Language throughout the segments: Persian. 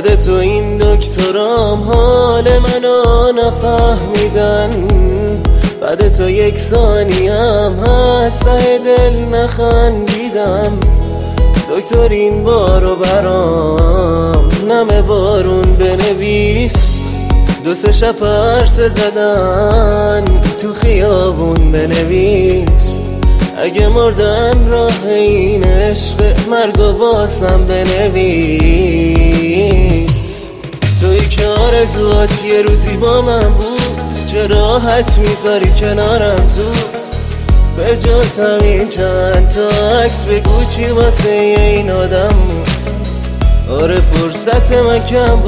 بعد تو این دکترام حال منو نفهمیدن، بعد تو یک ثانیم هست ته دل نخندیدم. دکتر این بارو برام نم بارون بنویس، دو سه شب عرصه زدن تو خیابون بنویس. اگه مردن راه این عشق مرگو واسم بنویس. توی که آرزوات یه روزی با من بود، چه راحت میذاری کنارم زود. به جز همین چند تا عکس بگو چی واسه این آدم بود. آره فرصت من کم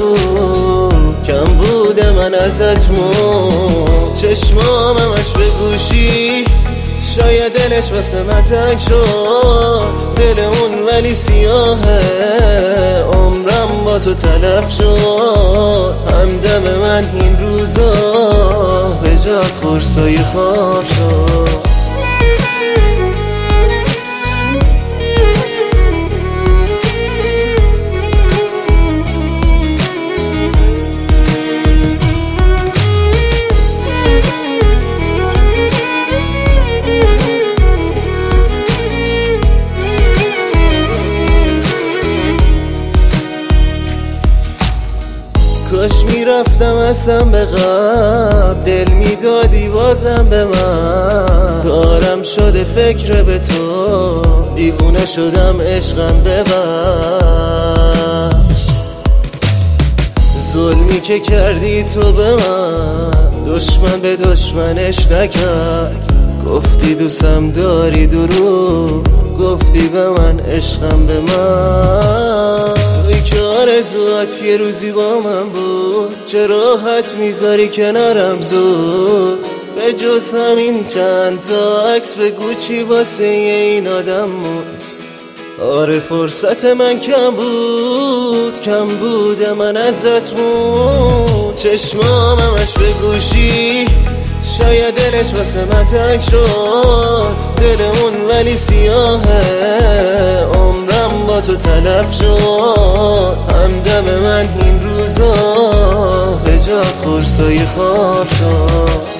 بود من ازت مون. چشمام همش به گوشی، شاید دلش واسه من تنگ شد. دل اون ولی سیاهه، عمرم با تو تلف شد. همدم من این روزا به جات خورسای خواب شد. کاش میرفتم اصلا به قبل، دل میدادی بازم به من. کارم شده فکر به تو، دیوونه شدم عشقم ببخش. ظلمی که کردی تو به من، دشمن به دشمنش نکرد. گفتی دوستم داری دروغ، گفتی به من عشقم به من. توی که آرزوات یه روزی با من بود، چه راحت میذاری کنارم زود. به جز همین چند تا عکس بگو چی واسه این آدم بود. آره فرصت من کم بود من ازت مون. چشمام همش به گوشی، شاید دلش واسه من تنگ شد. دل اون ولی سیاهه، عمرم با تو تلف شد. همدم من این روزا به جات خورسای خواب شد.